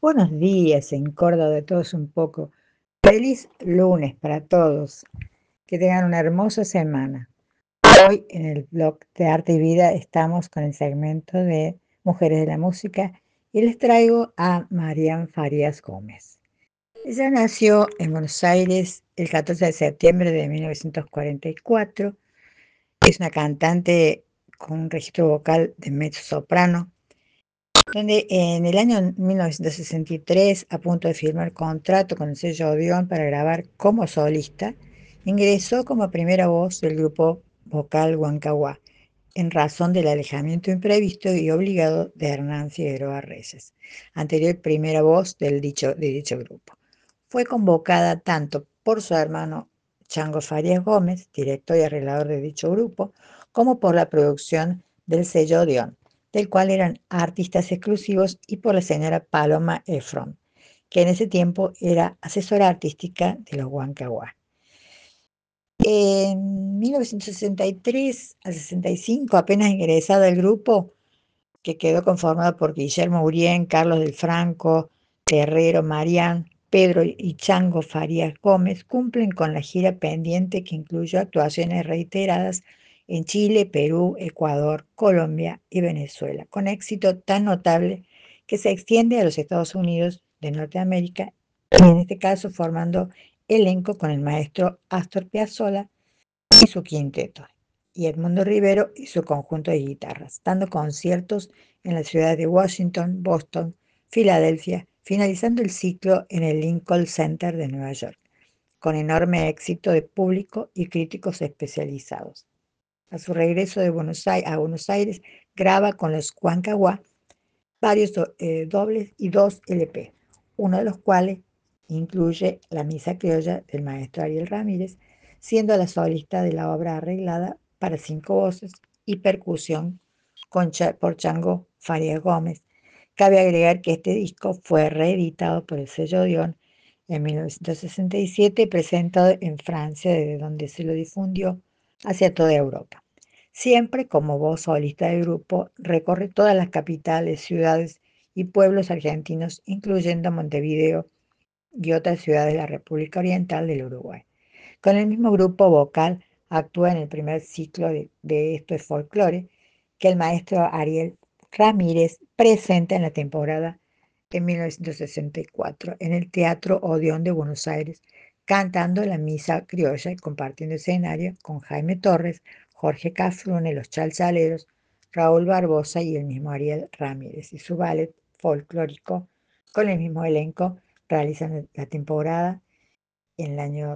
Buenos días en Córdoba, de todos un poco. Feliz lunes para todos. Que tengan una hermosa semana. Hoy en el blog de Arte y Vida estamos con el segmento de Mujeres de la Música y les traigo a Marian Farías Gómez. Ella nació en Buenos Aires el 14 de septiembre de 1944. Es una cantante con un registro vocal de mezzo-soprano, donde en el año 1963, a punto de firmar contrato con el sello Odeón para grabar como solista, ingresó como primera voz del grupo vocal Huancahuá, en razón del alejamiento imprevisto y obligado de Hernán Figueroa Reyes, anterior primera voz de dicho grupo. Fue convocada tanto por su hermano Chango Farías Gómez, director y arreglador de dicho grupo, como por la producción del sello Odeón, del cual eran artistas exclusivos, y por la señora Paloma Efron, que en ese tiempo era asesora artística de los Huancahuá. En 1963 a 65, apenas ingresado al grupo, que quedó conformado por Guillermo Urien, Carlos del Franco, Terrero, Marián, Pedro y Chango Farías Gómez, cumplen con la gira pendiente que incluyó actuaciones reiteradas en Chile, Perú, Ecuador, Colombia y Venezuela, con éxito tan notable que se extiende a los Estados Unidos de Norteamérica, y en este caso formando elenco con el maestro Astor Piazzolla y su quinteto, y Edmundo Rivero y su conjunto de guitarras, dando conciertos en las ciudades de Washington, Boston, Filadelfia, finalizando el ciclo en el Lincoln Center de Nueva York, con enorme éxito de público y críticos especializados. A su regreso a Buenos Aires, graba con los Huancahuá varios dobles y 2 LP, uno de los cuales incluye La Misa Criolla del maestro Ariel Ramírez, siendo la solista de la obra arreglada para 5 voces y percusión por Chango Farías Gómez. Cabe agregar que este disco fue reeditado por el sello Odeón en 1967 y presentado en Francia, desde donde se lo difundió hacia toda Europa. Siempre como voz solista del grupo, recorre todas las capitales, ciudades y pueblos argentinos, incluyendo Montevideo y otras ciudades de la República Oriental del Uruguay. Con el mismo grupo vocal actúa en el primer ciclo de Esto es Folclore, que el maestro Ariel Ramírez presenta en la temporada de 1964 en el Teatro Odeón de Buenos Aires, cantando la Misa Criolla y compartiendo escenario con Jaime Torres, Jorge Cafrune, los Chalchaleros, Raúl Barbosa y el mismo Ariel Ramírez, y su ballet folclórico con el mismo elenco realizan la temporada en el año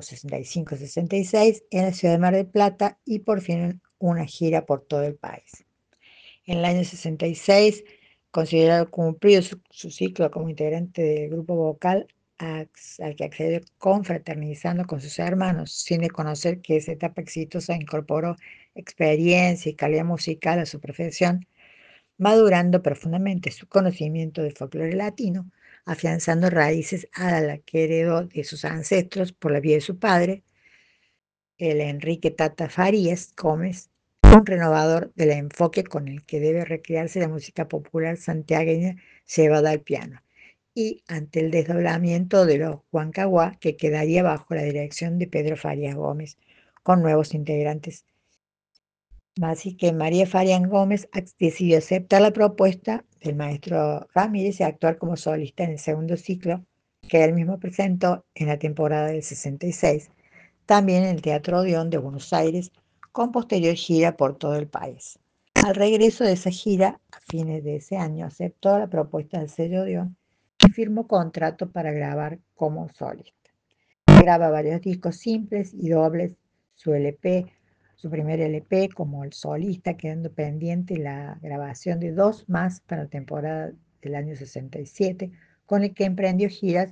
65-66 en la ciudad de Mar del Plata, y por fin una gira por todo el país. En el año 66, considerado cumplido su ciclo como integrante del grupo vocal, al que accedió confraternizando con sus hermanos, sin reconocer que esa etapa exitosa incorporó experiencia y calidad musical a su profesión, madurando profundamente su conocimiento del folclore latino, afianzando raíces a la que heredó de sus ancestros por la vía de su padre, el Enrique Tata Farías Gómez, un renovador del enfoque con el que debe recrearse la música popular santiagueña llevada al piano, y ante el desdoblamiento de los Huancahuá, que quedaría bajo la dirección de Pedro Farías Gómez, con nuevos integrantes. Así que María Farías Gómez decidió aceptar la propuesta del maestro Ramírez y actuar como solista en el segundo ciclo, que él mismo presentó en la temporada del 66, también en el Teatro Odeón de Buenos Aires, con posterior gira por todo el país. Al regreso de esa gira, a fines de ese año, aceptó la propuesta del sello Odeón y firmó contrato para grabar como solista. Graba varios discos simples y dobles, su primer LP como el solista, quedando pendiente la grabación de 2 más para la temporada del año 67, con el que emprendió giras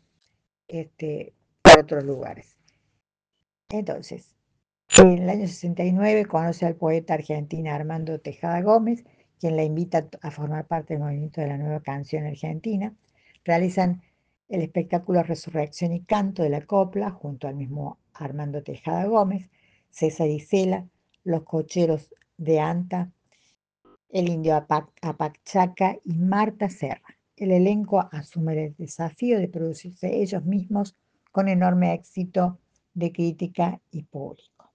por otros lugares. Entonces, en el año 69 conoce al poeta argentino Armando Tejada Gómez, quien la invita a formar parte del movimiento de la nueva canción argentina. Realizan el espectáculo Resurrección y Canto de la Copla junto al mismo Armando Tejada Gómez, César Isela, Los Cocheros de Anta, el Indio Apachaca y Marta Serra. el elenco asume el desafío de producirse ellos mismos con enorme éxito de crítica y público.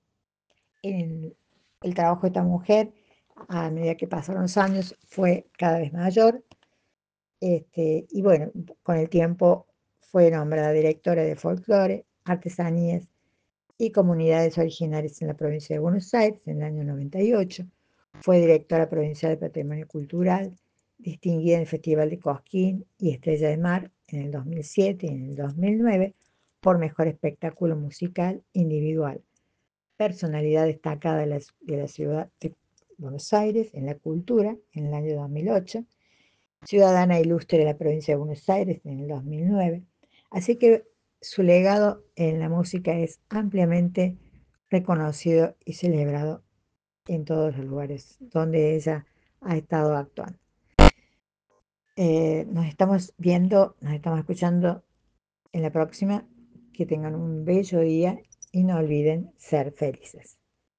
El trabajo de esta mujer, a medida que pasaron los años, fue cada vez mayor. Y bueno, con el tiempo fue nombrada directora de folclore, artesanías y comunidades originarias en la provincia de Buenos Aires en el año 98. Fue directora provincial de Patrimonio Cultural, distinguida en el Festival de Cosquín y Estrella de Mar en el 2007 y en el 2009 por mejor espectáculo musical individual. Personalidad destacada de la ciudad de Buenos Aires en la cultura en el año 2008. Ciudadana ilustre de la provincia de Buenos Aires en el 2009. Así que su legado en la música es ampliamente reconocido y celebrado en todos los lugares donde ella ha estado actuando. Nos estamos viendo, nos estamos escuchando en la próxima. Que tengan un bello día y no olviden ser felices.